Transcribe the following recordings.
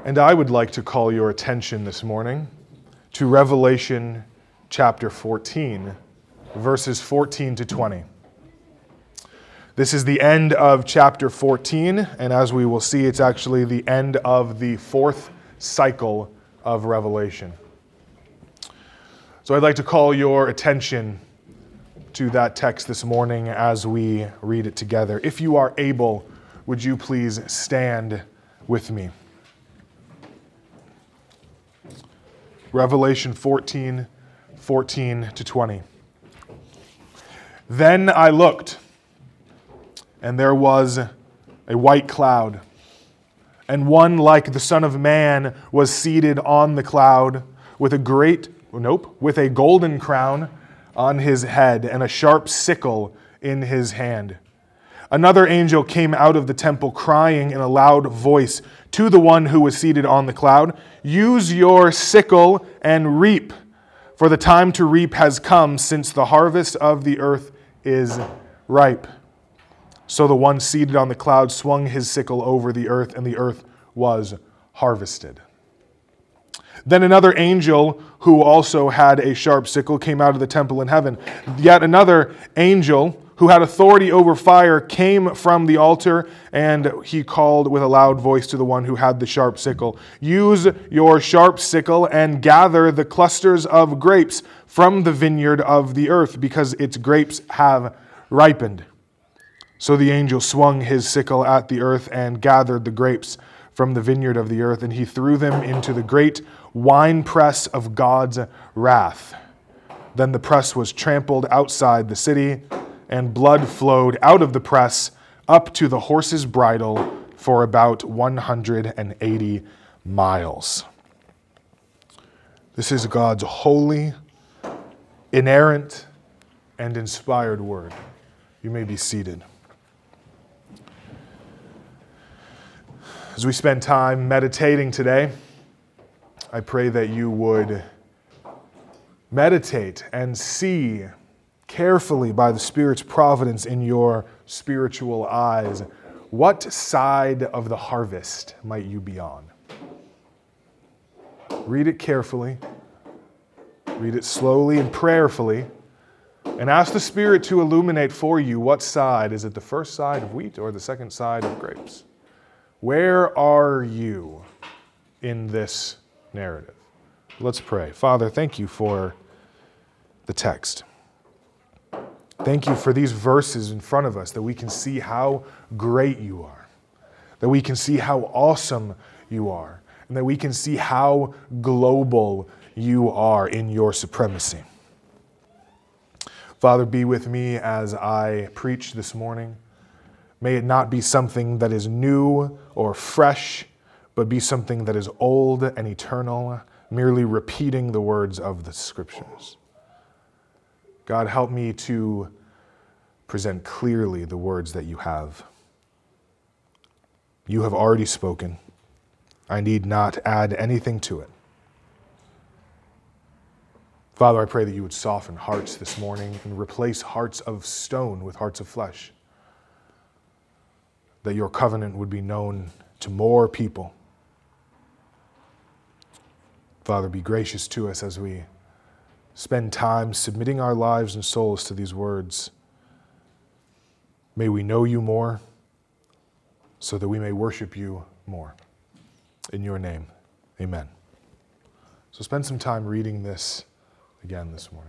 And I would like to call your attention this morning to Revelation chapter 14, verses 14 to 20. This is the end of chapter 14, and as we will see, it's actually the end of the fourth cycle of Revelation. So I'd like to call your attention to that text this morning as we read it together. If you are able, would you please stand with me? Revelation 14, 14 to 20. Then I looked, and there was a white cloud, and one like the Son of Man was seated on the cloud with a golden crown on his head and a sharp sickle in his hand. Another angel came out of the temple crying in a loud voice to the one who was seated on the cloud, "Use your sickle and reap, for the time to reap has come, since the harvest of the earth is ripe." So the one seated on the cloud swung his sickle over the earth, and the earth was harvested. Then another angel, who also had a sharp sickle, came out of the temple in heaven. Yet another angel, who had authority over fire, came from the altar, and he called with a loud voice to the one who had the sharp sickle, "Use your sharp sickle and gather the clusters of grapes from the vineyard of the earth, because its grapes have ripened." So the angel swung his sickle at the earth and gathered the grapes from the vineyard of the earth, and he threw them into the great winepress of God's wrath. Then the press was trampled outside the city, and blood flowed out of the press up to the horse's bridle for about 180 miles. This is God's holy, inerrant, and inspired word. You may be seated. As we spend time meditating today, I pray that you would meditate and see carefully by the Spirit's providence in your spiritual eyes, what side of the harvest might you be on? Read it carefully, read it slowly and prayerfully, and ask the Spirit to illuminate for you what side. Is it the first side of wheat or the second side of grapes? Where are you in this narrative? Let's pray. Father, thank you for the text. Thank you for these verses in front of us, that we can see how great you are, that we can see how awesome you are, and that we can see how global you are in your supremacy. Father, be with me as I preach this morning. May it not be something that is new or fresh, but be something that is old and eternal, merely repeating the words of the Scriptures. God, help me to present clearly the words that you have. You have already spoken. I need not add anything to it. Father, I pray that you would soften hearts this morning and replace hearts of stone with hearts of flesh, that your covenant would be known to more people. Father, be gracious to us as we spend time submitting our lives and souls to these words. May we know you more so that we may worship you more. In your name, amen. So spend some time reading this again this morning.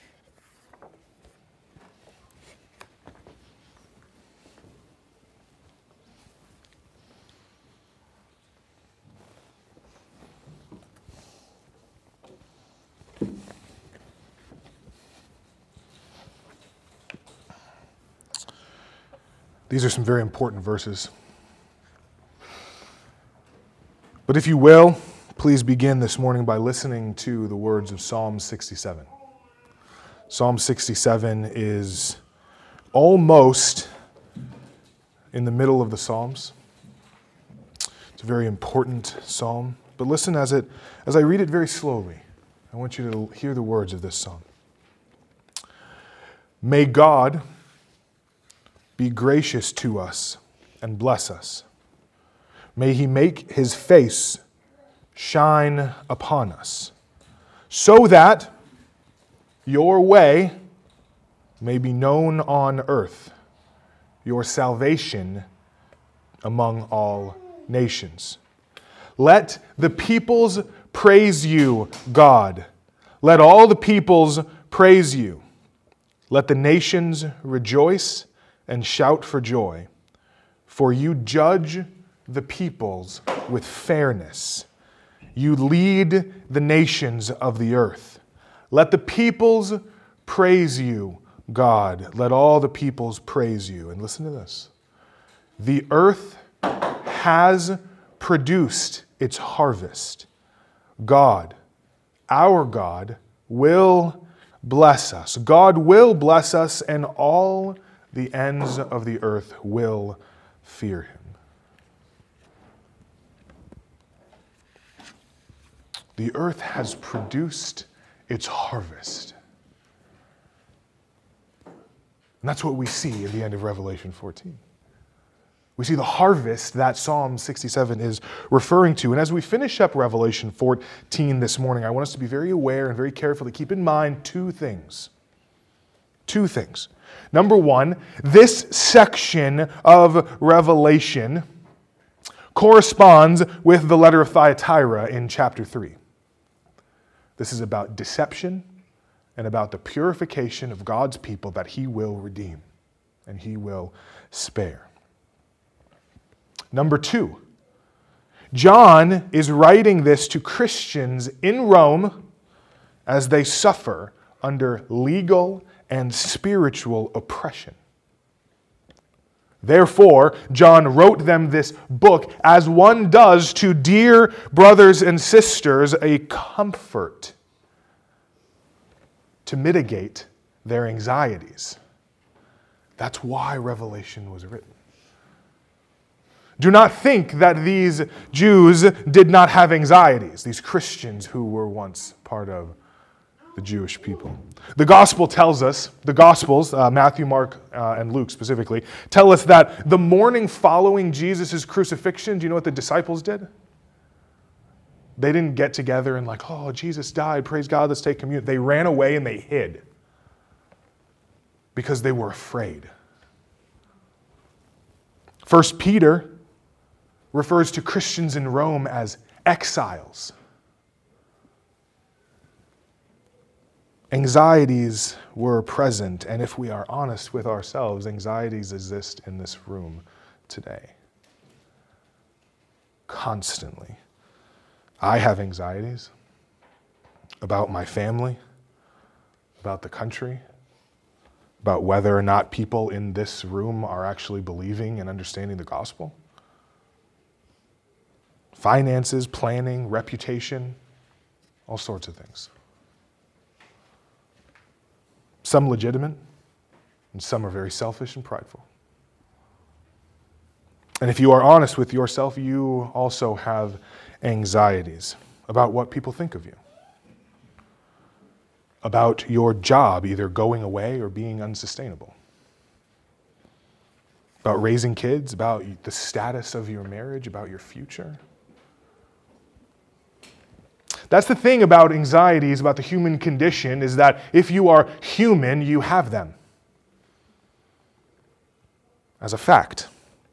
These are some very important verses. But if you will, please begin this morning by listening to the words of Psalm 67. Psalm 67 is almost in the middle of the Psalms. It's a very important psalm. But listen as I read it very slowly. I want you to hear the words of this psalm. May God be gracious to us and bless us. May he make his face shine upon us, so that your way may be known on earth, your salvation among all nations. Let the peoples praise you, God. Let all the peoples praise you. Let the nations rejoice and shout for joy, for you judge the peoples with fairness. You lead the nations of the earth. Let the peoples praise you, God. Let all the peoples praise you. And listen to this. The earth has produced its harvest. God, our God, will bless us. God will bless us, and all the ends of the earth will fear him. The earth has produced its harvest. And that's what we see at the end of Revelation 14. We see the harvest that Psalm 67 is referring to. And as we finish up Revelation 14 this morning, I want us to be very aware and very careful to keep in mind two things. Two things. Number one, this section of Revelation corresponds with the letter of Thyatira in chapter 3. This is about deception and about the purification of God's people that he will redeem and he will spare. Number two, John is writing this to Christians in Rome as they suffer under legal and spiritual oppression. Therefore, John wrote them this book as one does to dear brothers and sisters a comfort to mitigate their anxieties. That's why Revelation was written. Do not think that these Jews did not have anxieties, these Christians who were once part of the Jewish people. The gospel tells us, the Gospels, Matthew, Mark, and Luke specifically, tell us that the morning following Jesus' crucifixion, do you know what the disciples did? They didn't get together and like, oh, Jesus died, praise God, let's take communion. They ran away and they hid because they were afraid. 1 Peter refers to Christians in Rome as exiles. Anxieties were present, and if we are honest with ourselves, anxieties exist in this room today. Constantly. I have anxieties about my family, about the country, about whether or not people in this room are actually believing and understanding the gospel. Finances, planning, reputation, all sorts of things. Some legitimate, and some are very selfish and prideful. And if you are honest with yourself, you also have anxieties about what people think of you, about your job either going away or being unsustainable, about raising kids, about the status of your marriage, about your future. That's the thing about anxieties, about the human condition, is that if you are human, you have them. As a fact.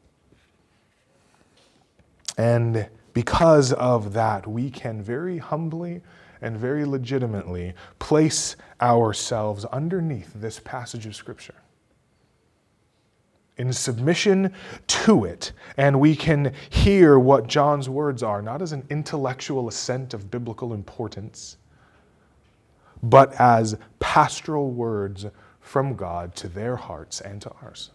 And because of that, we can very humbly and very legitimately place ourselves underneath this passage of Scripture, in submission to it, and we can hear what John's words are, not as an intellectual assent of biblical importance, but as pastoral words from God to their hearts and to ours.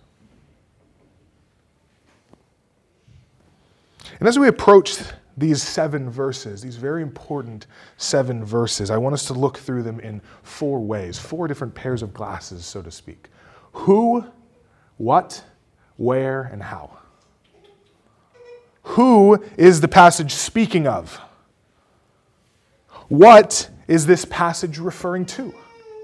And as we approach these 7 verses, these very important 7 verses, I want us to look through them in 4 ways, 4 different pairs of glasses, so to speak. Who, what, where, and how. Who is the passage speaking of? What is this passage referring to?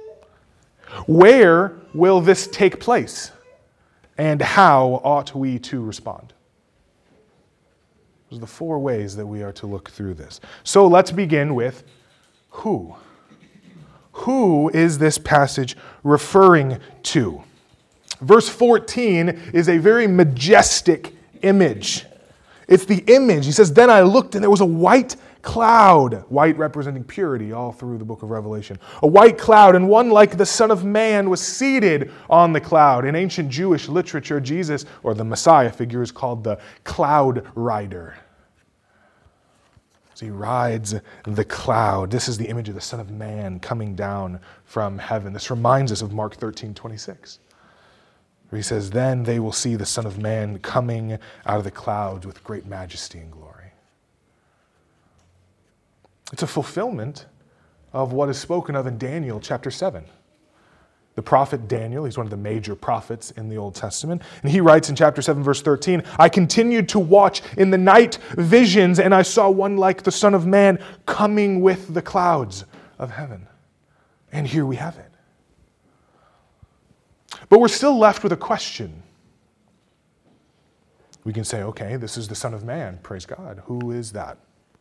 Where will this take place? And how ought we to respond? Those are the four ways that we are to look through this. So let's begin with who. Who is this passage referring to? Verse 14 is a very majestic image. It's the image. He says, "Then I looked and there was a white cloud," white representing purity all through the book of Revelation. "A white cloud, and one like the Son of Man was seated on the cloud." In ancient Jewish literature, Jesus, or the Messiah figure, is called the cloud rider. So he rides the cloud. This is the image of the Son of Man coming down from heaven. This reminds us of Mark 13:26, where he says, "Then they will see the Son of Man coming out of the clouds with great majesty and glory." It's a fulfillment of what is spoken of in Daniel chapter 7. The prophet Daniel, he's one of the major prophets in the Old Testament, and he writes in chapter 7, verse 13, "I continued to watch in the night visions, and I saw one like the Son of Man coming with the clouds of heaven." And here we have it. But we're still left with a question. We can say, okay, this is the Son of Man, praise God. Who is that?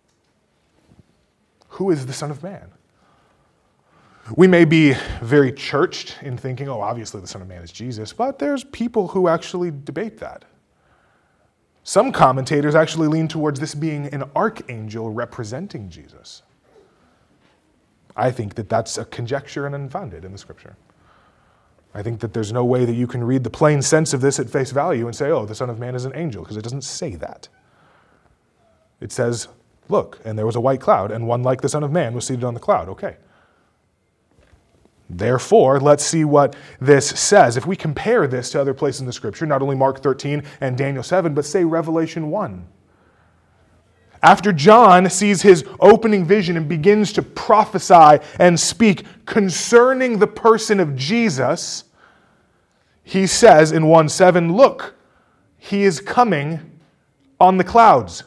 Who is the Son of Man? We may be very churched in thinking, oh, obviously the Son of Man is Jesus, but there's people who actually debate that. Some commentators actually lean towards this being an archangel representing Jesus. I think that that's a conjecture and unfounded in the Scripture. I think that there's no way that you can read the plain sense of this at face value and say, oh, the Son of Man is an angel, because it doesn't say that. It says, look, and there was a white cloud, and one like the Son of Man was seated on the cloud. Okay. Therefore, let's see what this says. If we compare this to other places in the Scripture, not only Mark 13 and Daniel 7, but say Revelation 1. After John sees his opening vision and begins to prophesy and speak concerning the person of Jesus, he says in 1:7, look, he is coming on the clouds.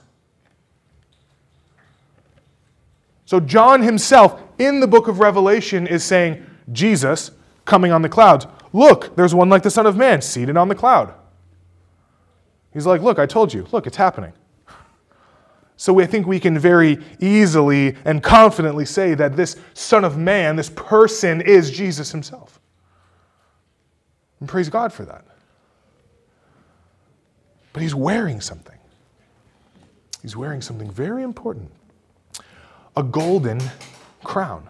So John himself in the book of Revelation is saying, Jesus coming on the clouds. Look, there's one like the Son of Man seated on the cloud. He's like, look, I told you. Look, it's happening. So I think we can very easily and confidently say that this Son of Man, this person, is Jesus himself. And praise God for that. But he's wearing something. He's wearing something very important. A golden crown.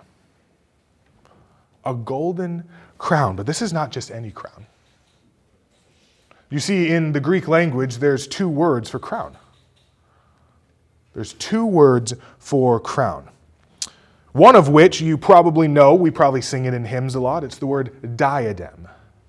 A golden crown. But this is not just any crown. You see, in the Greek language, there's two words for crown. There's two words for crown. One of which you probably know, we probably sing it in hymns a lot. It's the word diadem.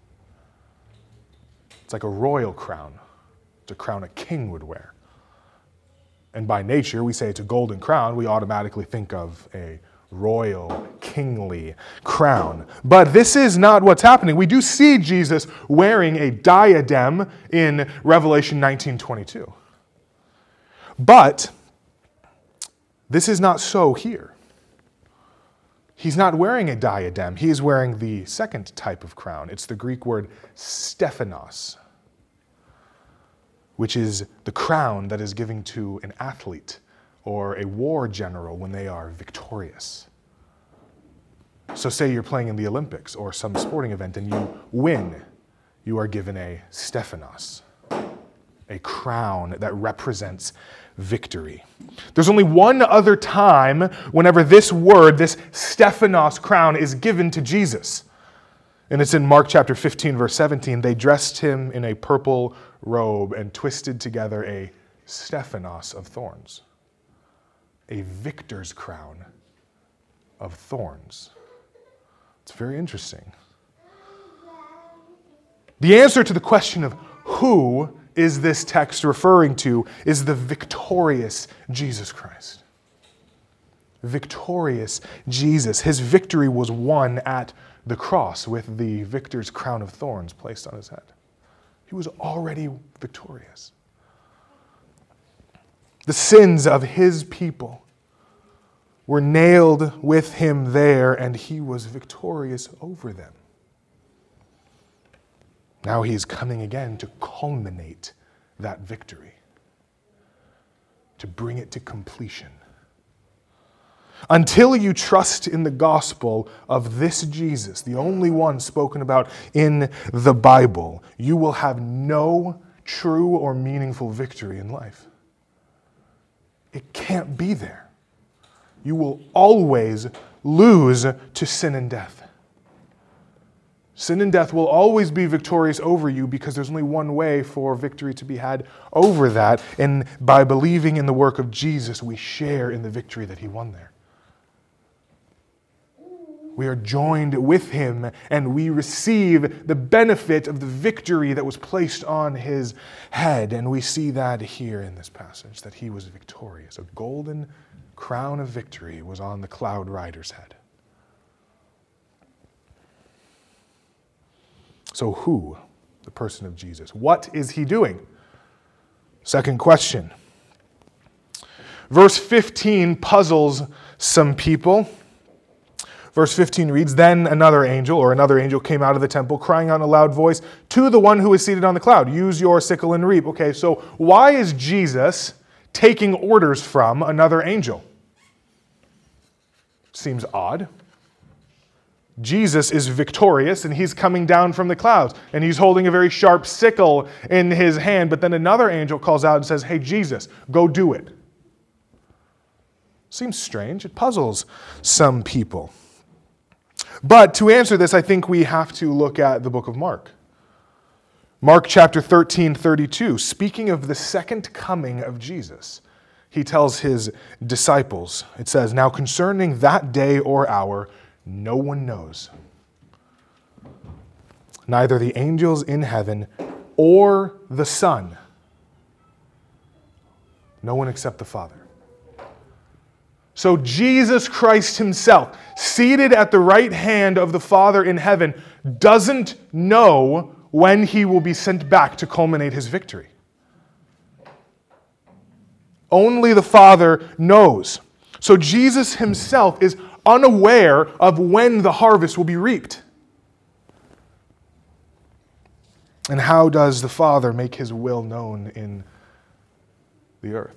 It's like a royal crown. It's a crown a king would wear. And by nature, we say it's a golden crown. We automatically think of a royal, kingly crown. But this is not what's happening. We do see Jesus wearing a diadem in Revelation 19:22. But this is not so here. He's not wearing a diadem. He is wearing the second type of crown. It's the Greek word Stephanos, which is the crown that is given to an athlete or a war general when they are victorious. So say you're playing in the Olympics or some sporting event and you win, you are given a Stephanos, a crown that represents victory. There's only one other time whenever this word, this Stephanos crown, is given to Jesus. And it's in Mark chapter 15, verse 17. They dressed him in a purple robe and twisted together a Stephanos of thorns. A victor's crown of thorns. It's very interesting. The answer to the question of who is this text referring to is the victorious Jesus Christ. Victorious Jesus. His victory was won at the cross with the victor's crown of thorns placed on his head. He was already victorious. The sins of his people were nailed with him there, and he was victorious over them. Now he is coming again to culminate that victory, to bring it to completion. Until you trust in the gospel of this Jesus, the only one spoken about in the Bible, you will have no true or meaningful victory in life. It can't be there. You will always lose to sin and death. Sin and death will always be victorious over you because there's only one way for victory to be had over that, and by believing in the work of Jesus, we share in the victory that he won there. We are joined with him, and we receive the benefit of the victory that was placed on his head. And we see that here in this passage, that he was victorious. A golden crown of victory was on the cloud rider's head. So who? The person of Jesus. What is he doing? Second question. Verse 15 puzzles some people. Verse 15 reads, Then another angel came out of the temple, crying out in a loud voice to the one who is seated on the cloud, use your sickle and reap. Okay, so why is Jesus taking orders from another angel? Seems odd. Jesus is victorious, and he's coming down from the clouds, and he's holding a very sharp sickle in his hand, but then another angel calls out and says, Hey, Jesus, go do it. Seems strange. It puzzles some people. But to answer this, I think we have to look at the book of Mark. Mark chapter 13:32, speaking of the second coming of Jesus, he tells his disciples, it says, Now concerning that day or hour, no one knows, neither the angels in heaven or the Son. No one except the Father. So Jesus Christ himself, seated at the right hand of the Father in heaven, doesn't know when he will be sent back to culminate his victory. Only the Father knows. So Jesus himself is unaware of when the harvest will be reaped. And how does the Father make his will known in the earth?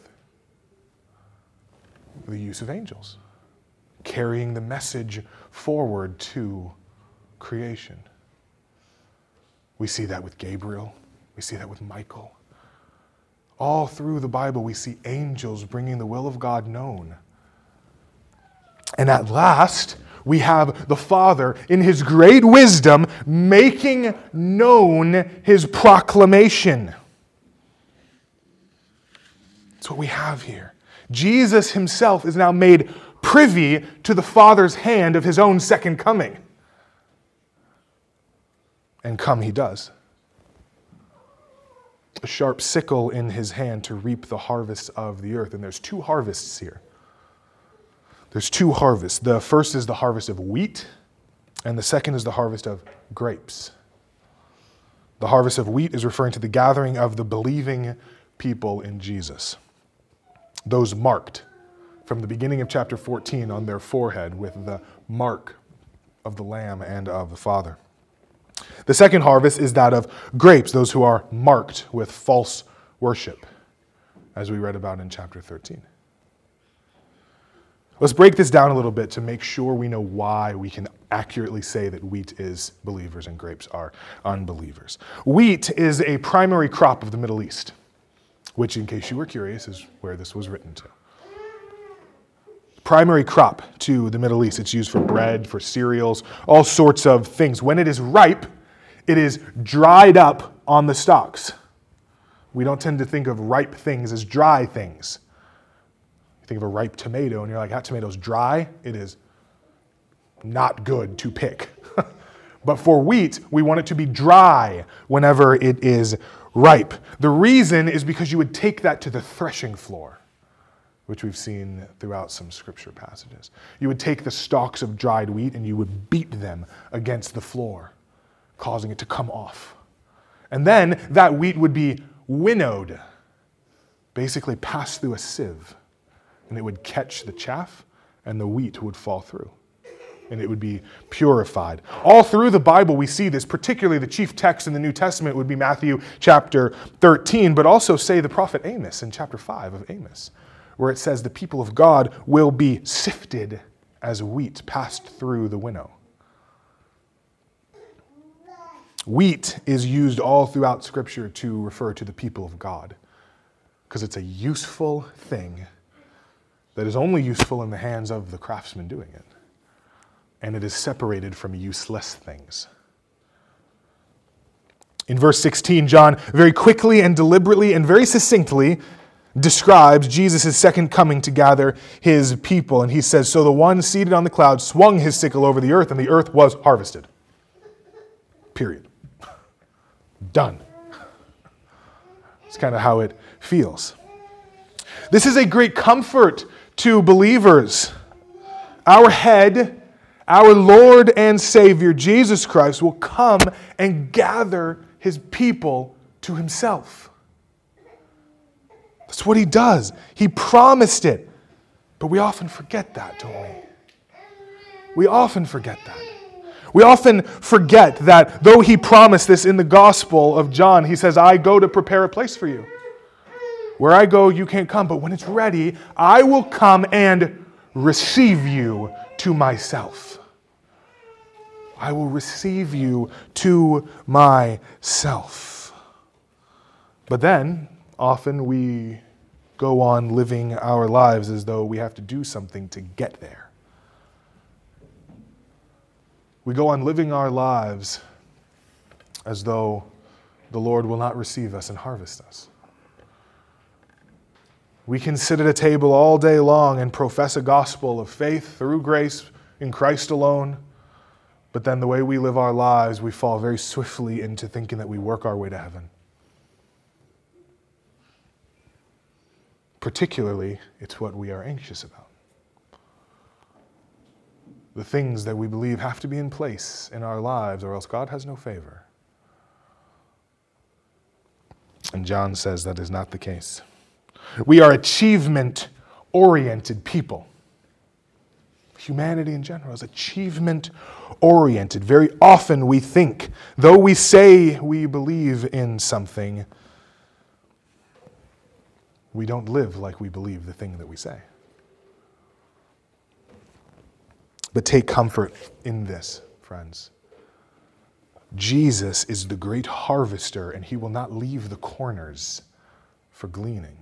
The use of angels, carrying the message forward to creation. We see that with Gabriel. We see that with Michael. All through the Bible, we see angels bringing the will of God known. And at last, we have the Father, in his great wisdom, making known his proclamation. That's what we have here. Jesus himself is now made privy to the Father's hand of his own second coming. And come he does. A sharp sickle in his hand to reap the harvest of the earth. And there's two harvests here. There's two harvests. The first is the harvest of wheat, and the second is the harvest of grapes. The harvest of wheat is referring to the gathering of the believing people in Jesus. Those marked from the beginning of chapter 14 on their forehead with the mark of the Lamb and of the Father. The second harvest is that of grapes, those who are marked with false worship, as we read about in chapter 13. Let's break this down a little bit to make sure we know why we can accurately say that wheat is believers and grapes are unbelievers. Wheat is a primary crop of the Middle East, which, in case you were curious, is where this was written to. Primary crop to the Middle East. It's used for bread, for cereals, all sorts of things. When it is ripe, it is dried up on the stalks. We don't tend to think of ripe things as dry things. You think of a ripe tomato and you're like, that tomato's dry. It is not good to pick. But for wheat, we want it to be dry whenever it is ripe. The reason is because you would take that to the threshing floor, which we've seen throughout some scripture passages. You would take the stalks of dried wheat and you would beat them against the floor, causing it to come off. And then that wheat would be winnowed, basically passed through a sieve, and it would catch the chaff and the wheat would fall through. And it would be purified. All through the Bible we see this, particularly the chief text in the New Testament would be Matthew chapter 13, but also say the prophet Amos in chapter 5 of Amos, where it says the people of God will be sifted as wheat passed through the winnow. Wheat is used all throughout Scripture to refer to the people of God because it's a useful thing that is only useful in the hands of the craftsman doing it. And it is separated from useless things. In verse 16, John very quickly and deliberately and very succinctly describes Jesus' second coming to gather his people. And he says, so the one seated on the cloud swung his sickle over the earth, and the earth was harvested. Period. Done. It's kind of how it feels. This is a great comfort to believers. Our head, our Lord and Savior, Jesus Christ, will come and gather his people to himself. That's what he does. He promised it. But we often forget that, don't we? We often forget that. We often forget that though he promised this in the Gospel of John, he says, I go to prepare a place for you. Where I go, you can't come, but when it's ready, I will come and receive you to myself. I will receive you to myself. But then, often we go on living our lives as though we have to do something to get there. We go on living our lives as though the Lord will not receive us and harvest us. We can sit at a table all day long and profess a gospel of faith through grace in Christ alone, but then the way we live our lives, we fall very swiftly into thinking that we work our way to heaven. Particularly, it's what we are anxious about. The things that we believe have to be in place in our lives, or else God has no favor. And John says that is not the case. We are achievement-oriented people. Humanity in general is achievement-oriented. Very often we think, though we say we believe in something, we don't live like we believe the thing that we say. But take comfort in this, friends. Jesus is the great harvester, and he will not leave the corners for gleaning.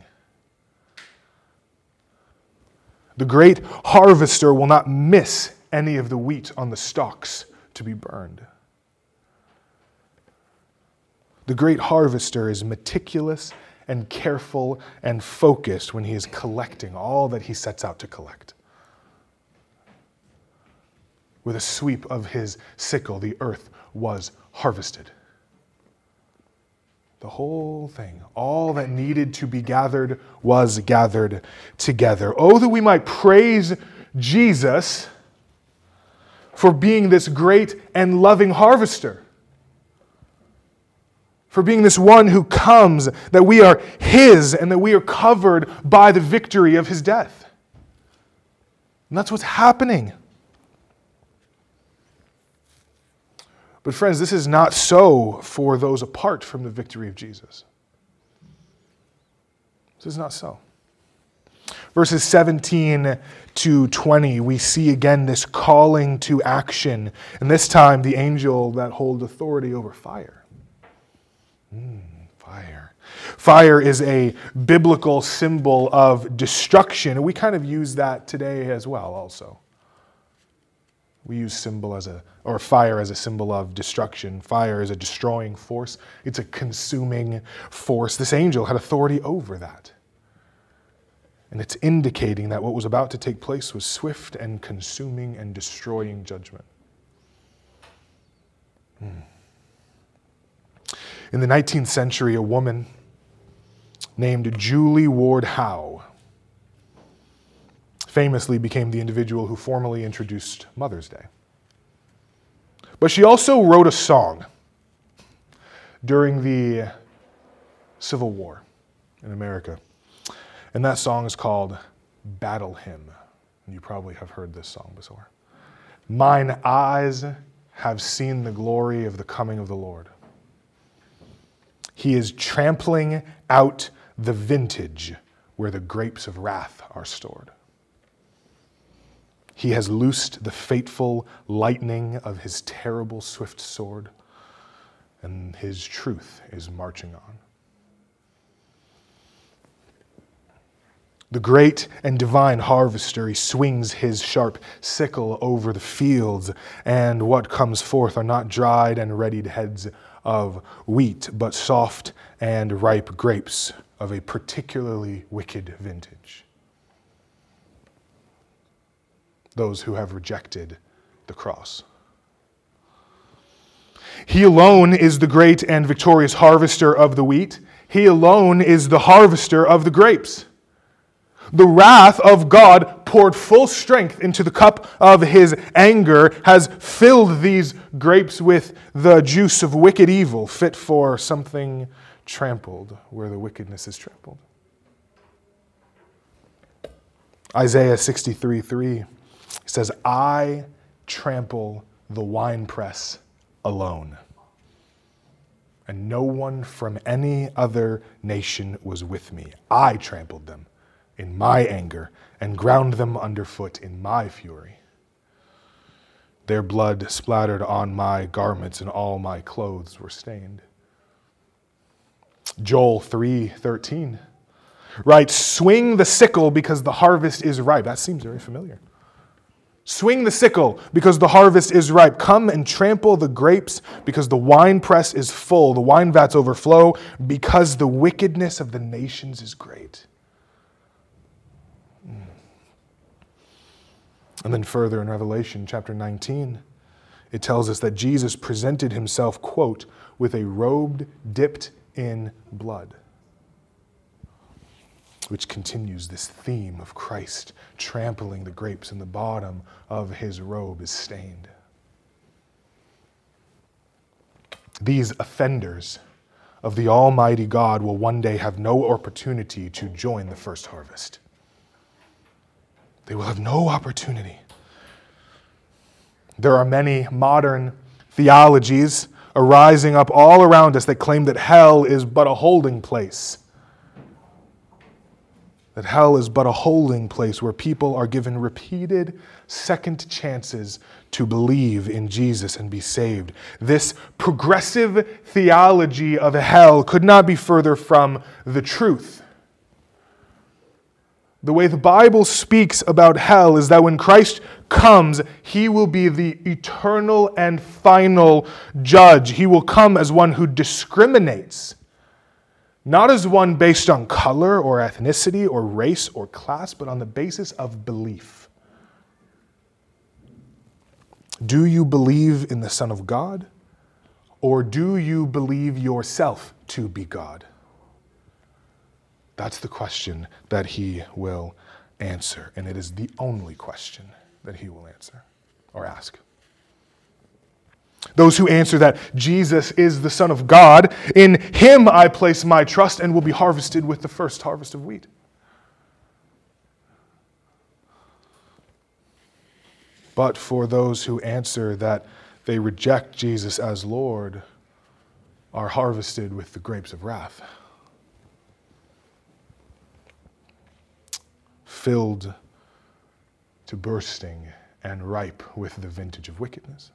The great harvester will not miss any of the wheat on the stalks to be burned. The great harvester is meticulous and careful and focused when he is collecting all that he sets out to collect. With a sweep of his sickle, the earth was harvested. The whole thing, all that needed to be gathered was gathered together. Oh, that we might praise Jesus for being this great and loving harvester. For being this one who comes, that we are his and that we are covered by the victory of his death. And that's what's happening. But friends, this is not so for those apart from the victory of Jesus. This is not so. Verses 17 to 20, we see again this calling to action. And this time, the angel that holds authority over fire. Fire. Fire is a biblical symbol of destruction. And we kind of use that today as well also. We use fire as a symbol of destruction. Fire is a destroying force. It's a consuming force. This angel had authority over that. And it's indicating that what was about to take place was swift and consuming and destroying judgment. In the 19th century, a woman named Julie Ward Howe famously became the individual who formally introduced Mother's Day. But she also wrote a song during the Civil War in America. And that song is called Battle Hymn. And you probably have heard this song before. Mine eyes have seen the glory of the coming of the Lord. He is trampling out the vintage where the grapes of wrath are stored. He has loosed the fateful lightning of his terrible swift sword, and his truth is marching on. The great and divine harvester, he swings his sharp sickle over the fields, and what comes forth are not dried and readied heads of wheat, but soft and ripe grapes of a particularly wicked vintage. Those who have rejected the cross. He alone is the great and victorious harvester of the wheat. He alone is the harvester of the grapes. The wrath of God, poured full strength into the cup of his anger, has filled these grapes with the juice of wicked evil, fit for something trampled where the wickedness is trampled. Isaiah 63:3 says, I trample the winepress alone, and no one from any other nation was with me. I trampled them in my anger and ground them underfoot in my fury. Their blood splattered on my garments, and all my clothes were stained. Joel 3:13 writes, swing the sickle because the harvest is ripe. That seems very familiar. Swing the sickle because the harvest is ripe. Come and trample the grapes because the winepress is full. The wine vats overflow because the wickedness of the nations is great. And then further in Revelation chapter 19, it tells us that Jesus presented himself, quote, with a robe dipped in blood, which continues this theme of Christ trampling the grapes, and the bottom of his robe is stained. These offenders of the Almighty God will one day have no opportunity to join the first harvest. They will have no opportunity. There are many modern theologies arising up all around us that claim that hell is but a holding place. That hell is but a holding place where people are given repeated second chances to believe in Jesus and be saved. This progressive theology of hell could not be further from the truth. The way the Bible speaks about hell is that when Christ comes, he will be the eternal and final judge. He will come as one who discriminates, not as one based on color or ethnicity or race or class, but on the basis of belief. Do you believe in the Son of God, or do you believe yourself to be God? That's the question that he will answer, and it is the only question that he will answer or ask. Those who answer that Jesus is the Son of God, in him I place my trust, and will be harvested with the first harvest of wheat. But for those who answer that they reject Jesus as Lord, are harvested with the grapes of wrath, filled to bursting and ripe with the vintage of wickedness.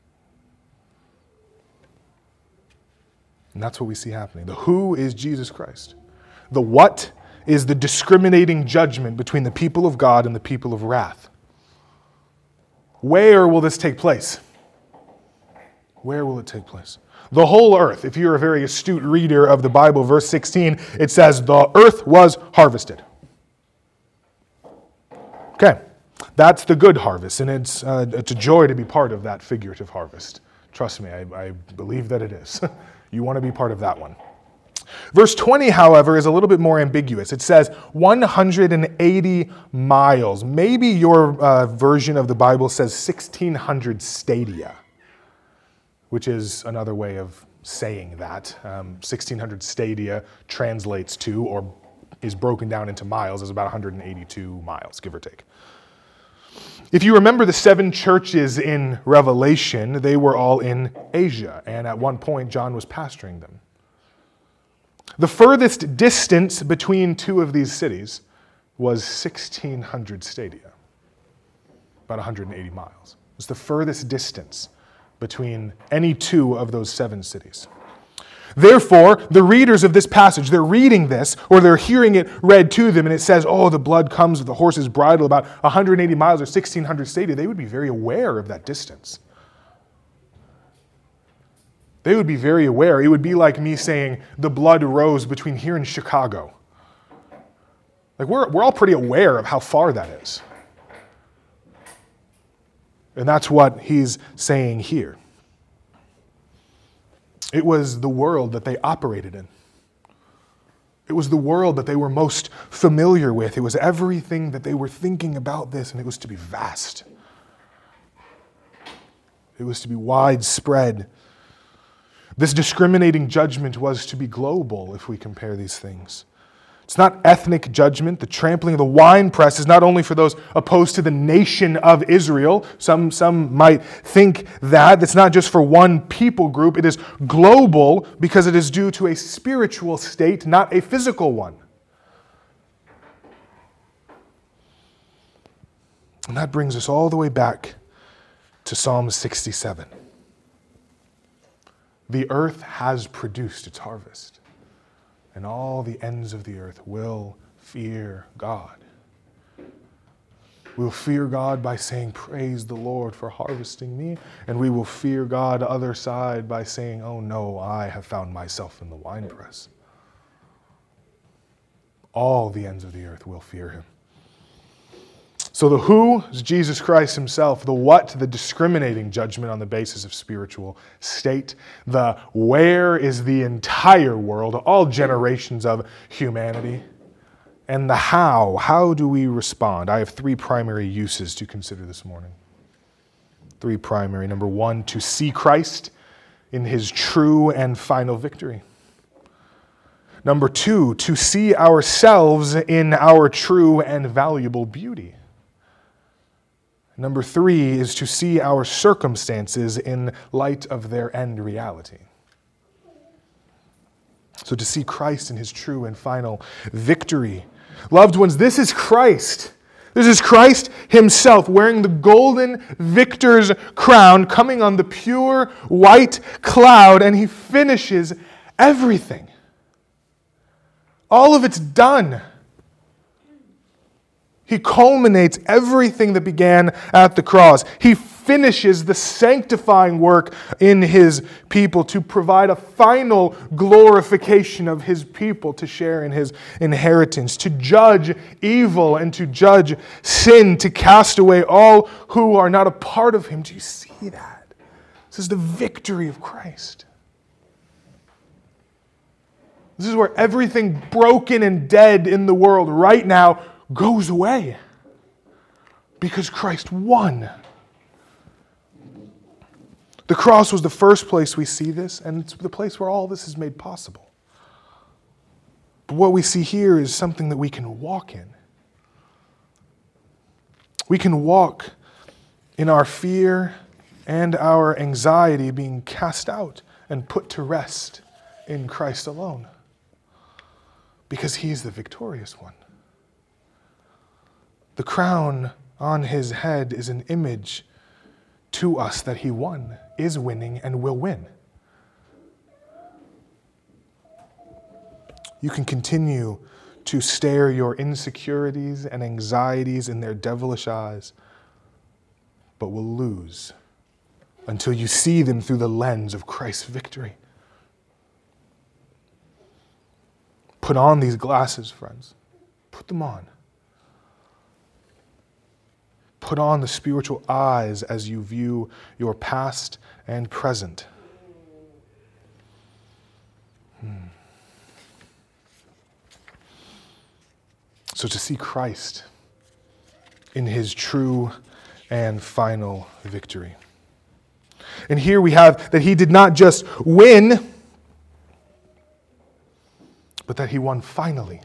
And that's what we see happening. The who is Jesus Christ. The what is the discriminating judgment between the people of God and the people of wrath. Where will this take place? Where will it take place? The whole earth. If you're a very astute reader of the Bible, verse 16, it says, the earth was harvested. Okay, that's the good harvest, and it's a joy to be part of that figurative harvest. Trust me, I believe that it is. You want to be part of that one. Verse 20, however, is a little bit more ambiguous. It says 180 miles. Maybe your version of the Bible says 1,600 stadia, which is another way of saying that. 1,600 stadia translates to, or is broken down into miles, is about 182 miles, give or take. If you remember the 7 churches in Revelation, they were all in Asia, and at one point John was pastoring them. The furthest distance between two of these cities was 1,600 stadia, about 180 miles. It's the furthest distance between any two of those 7 cities. Therefore, the readers of this passage, they're reading this, or they're hearing it read to them, and it says, oh, the blood comes with the horse's bridle about 180 miles or 1,600 stadia. They would be very aware of that distance. They would be very aware. It would be like me saying the blood rose between here and Chicago. Like we're all pretty aware of how far that is. And that's what he's saying here. It was the world that they operated in. It was the world that they were most familiar with. It was everything that they were thinking about this, and it was to be vast. It was to be widespread. This discriminating judgment was to be global if we compare these things. It's not ethnic judgment. The trampling of the winepress is not only for those opposed to the nation of Israel. Some might think that. It's not just for one people group. It is global because it is due to a spiritual state, not a physical one. And that brings us all the way back to Psalm 67. The earth has produced its harvest, and all the ends of the earth will fear God. We'll fear God by saying, praise the Lord for harvesting me. And we will fear God other side by saying, oh no, I have found myself in the winepress. All the ends of the earth will fear him. So the who is Jesus Christ himself. The what, the discriminating judgment on the basis of spiritual state. The where is the entire world, all generations of humanity. And the how do we respond? I have 3 primary uses to consider this morning. 3 primary. Number 1, to see Christ in his true and final victory. Number 2, to see ourselves in our true and valuable beauty. Number 3 is to see our circumstances in light of their end reality. So to see Christ in his true and final victory. Loved ones, this is Christ. This is Christ himself wearing the golden victor's crown, coming on the pure white cloud, and he finishes everything. All of it's done. He culminates everything that began at the cross. He finishes the sanctifying work in his people to provide a final glorification of his people to share in his inheritance, to judge evil and to judge sin, to cast away all who are not a part of him. Do you see that? This is the victory of Christ. This is where everything broken and dead in the world right now goes away because Christ won. The cross was the first place we see this, and it's the place where all this is made possible. But what we see here is something that we can walk in. We can walk in our fear and our anxiety being cast out and put to rest in Christ alone, because he is the victorious one. The crown on his head is an image to us that he won, is winning, and will win. You can continue to stare your insecurities and anxieties in their devilish eyes, but will lose until you see them through the lens of Christ's victory. Put on these glasses, friends. Put them on. Put on the spiritual eyes as you view your past and present. So to see Christ in his true and final victory. And here we have that he did not just win, but that he won finally.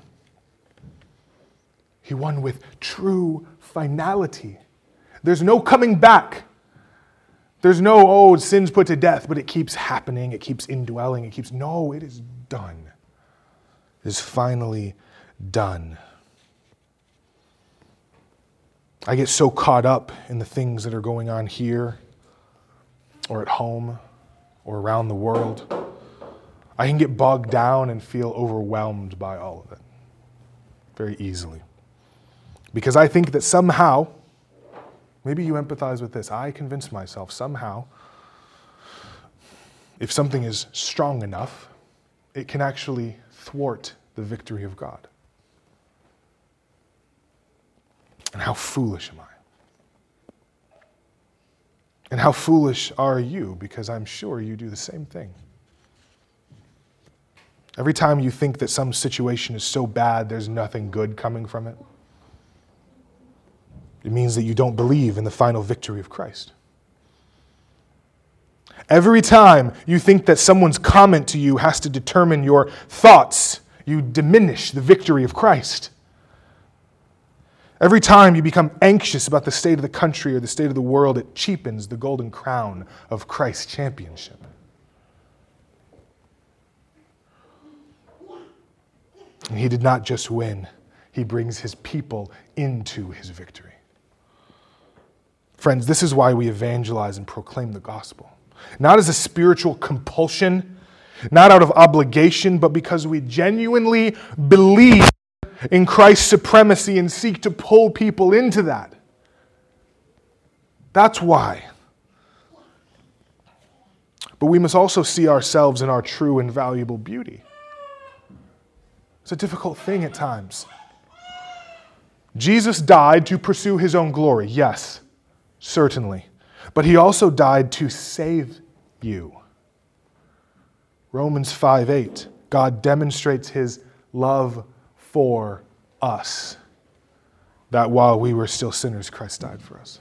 He won with true finality. There's no coming back. There's no, sin's put to death, but it keeps happening, it keeps indwelling, no, it is done. is finally done. I get so caught up in the things that are going on here or at home or around the world. I can get bogged down and feel overwhelmed by all of it very easily. Because I think that somehow, maybe you empathize with this, I convince myself somehow, if something is strong enough, it can actually thwart the victory of God. And how foolish am I? And how foolish are you? Because I'm sure you do the same thing. Every time you think that some situation is so bad, there's nothing good coming from it, it means that you don't believe in the final victory of Christ. Every time you think that someone's comment to you has to determine your thoughts, you diminish the victory of Christ. Every time you become anxious about the state of the country or the state of the world, it cheapens the golden crown of Christ's championship. And he did not just win, he brings his people into his victory. Friends, this is why we evangelize and proclaim the gospel. Not as a spiritual compulsion, not out of obligation, but because we genuinely believe in Christ's supremacy and seek to pull people into that. That's why. But we must also see ourselves in our true and valuable beauty. It's a difficult thing at times. Jesus died to pursue his own glory, yes, certainly. But he also died to save you. Romans 5:8, God demonstrates his love for us, that while we were still sinners, Christ died for us.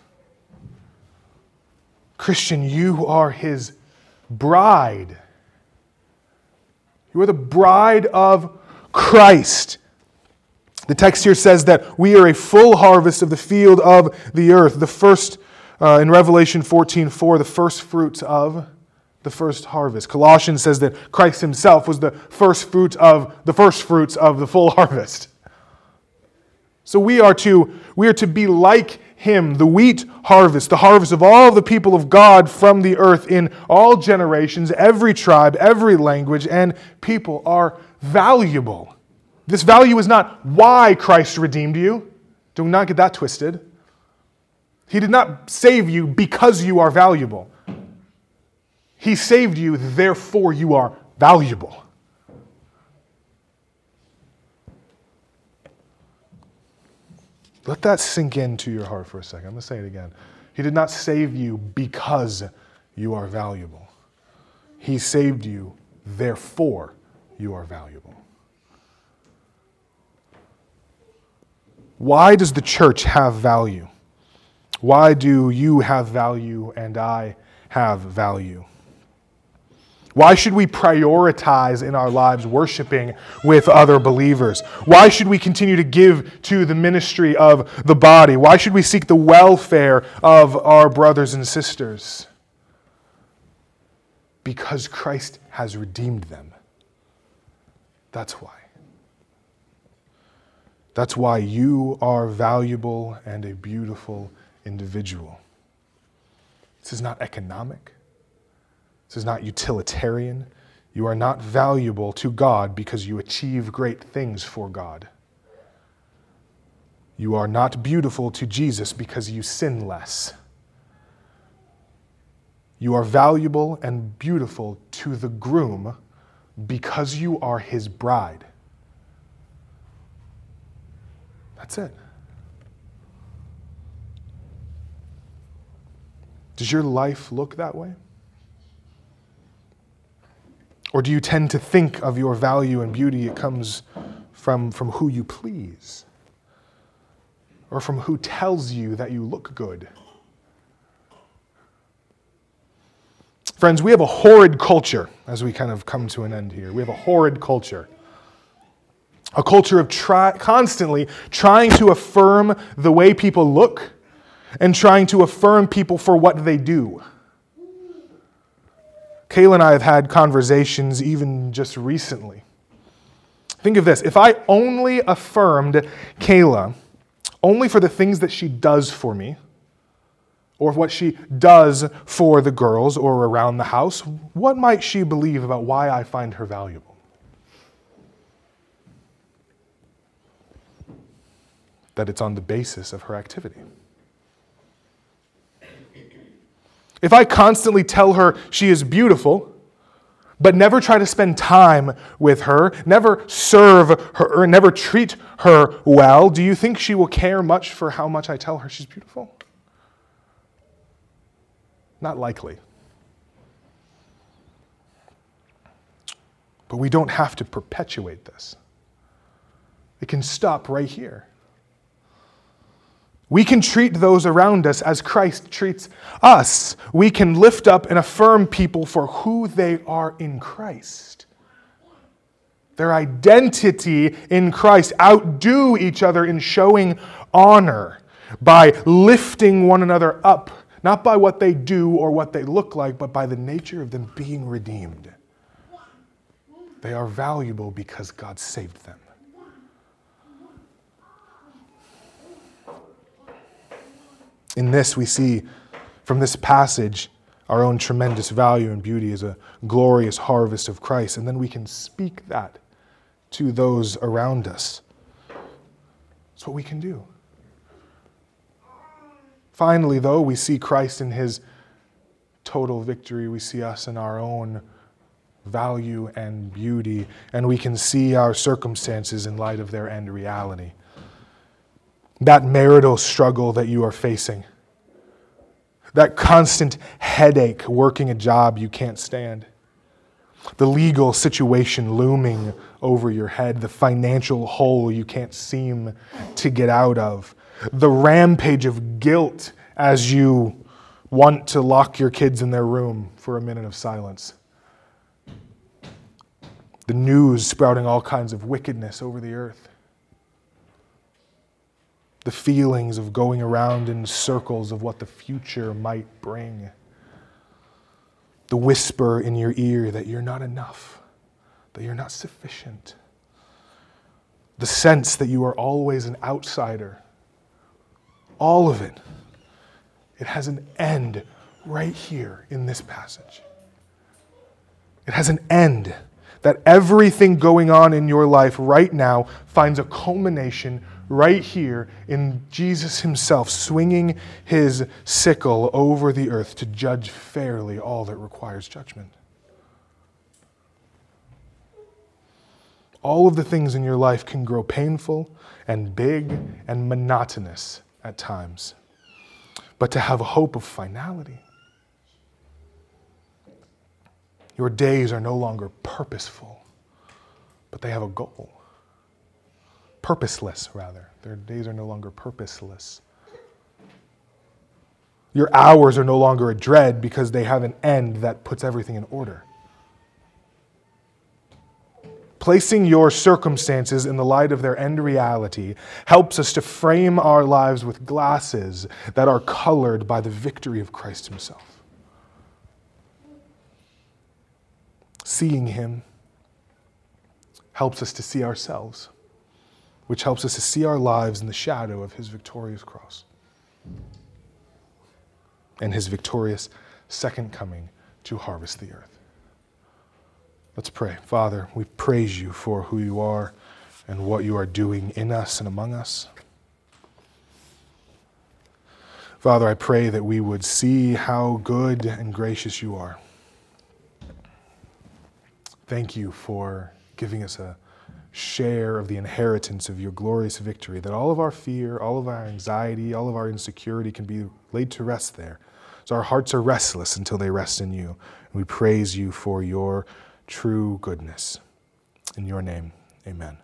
Christian, you are his bride. You are the bride of Christ. The text here says that we are a full harvest of the field of the earth. The first, in Revelation 14:4, the first fruits of the first harvest. Colossians says that Christ himself was the first fruits of the full harvest. So we are to be like him, the wheat harvest, the harvest of all the people of God from the earth in all generations, every tribe, every language, and people are valuable. This value is not why Christ redeemed you. Do not get that twisted. He did not save you because you are valuable. He saved you, therefore you are valuable. Let that sink into your heart for a second. I'm going to say it again. He did not save you because you are valuable. He saved you, therefore you are valuable. Why does the church have value? Why do you have value and I have value? Why should we prioritize in our lives worshiping with other believers? Why should we continue to give to the ministry of the body? Why should we seek the welfare of our brothers and sisters? Because Christ has redeemed them. That's why. That's why you are valuable and a beautiful individual. This is not economic. This is not utilitarian. You are not valuable to God because you achieve great things for God. You are not beautiful to Jesus because you sin less. You are valuable and beautiful to the groom because you are his bride. That's it. Does your life look that way? Or do you tend to think of your value and beauty, it comes from who you please? Or from who tells you that you look good? Friends, we have a horrid culture, as we kind of come to an end here. We have a horrid culture. A culture of constantly trying to affirm the way people look and trying to affirm people for what they do. Kayla and I have had conversations even just recently. Think of this. If I only affirmed Kayla only for the things that she does for me, or what she does for the girls or around the house, what might she believe about why I find her valuable? That it's on the basis of her activity. If I constantly tell her she is beautiful, but never try to spend time with her, never serve her, or never treat her well, do you think she will care much for how much I tell her she's beautiful? Not likely. But we don't have to perpetuate this. It can stop right here. We can treat those around us as Christ treats us. We can lift up and affirm people for who they are in Christ. Their identity in Christ. Outdo each other in showing honor by lifting one another up, not by what they do or what they look like, but by the nature of them being redeemed. They are valuable because God saved them. In this, we see from this passage our own tremendous value and beauty as a glorious harvest of Christ. And then we can speak that to those around us. That's what we can do. Finally, though, we see Christ in his total victory. We see us in our own value and beauty. And we can see our circumstances in light of their end reality. That marital struggle that you are facing, that constant headache working a job you can't stand, the legal situation looming over your head, the financial hole you can't seem to get out of, the rampage of guilt as you want to lock your kids in their room for a minute of silence, the news sprouting all kinds of wickedness over the earth, the feelings of going around in circles of what the future might bring. The whisper in your ear that you're not enough, that you're not sufficient. The sense that you are always an outsider. All of it. It has an end right here in this passage. It has an end. That everything going on in your life right now finds a culmination right here in Jesus himself swinging his sickle over the earth to judge fairly all that requires judgment. All of the things in your life can grow painful and big and monotonous at times. But to have a hope of finality, your days are no longer purposeful, but they have a goal. Purposeless, rather. Their days are no longer purposeless. Your hours are no longer a dread because they have an end that puts everything in order. Placing your circumstances in the light of their end reality helps us to frame our lives with glasses that are colored by the victory of Christ himself. Seeing him helps us to see ourselves, which helps us to see our lives in the shadow of his victorious cross and his victorious second coming to harvest the earth. Let's pray. Father, we praise you for who you are and what you are doing in us and among us. Father, I pray that we would see how good and gracious you are. Thank you for giving us a share of the inheritance of your glorious victory, that all of our fear, all of our anxiety, all of our insecurity can be laid to rest there. So our hearts are restless until they rest in you. And we praise you for your true goodness. In your name, amen.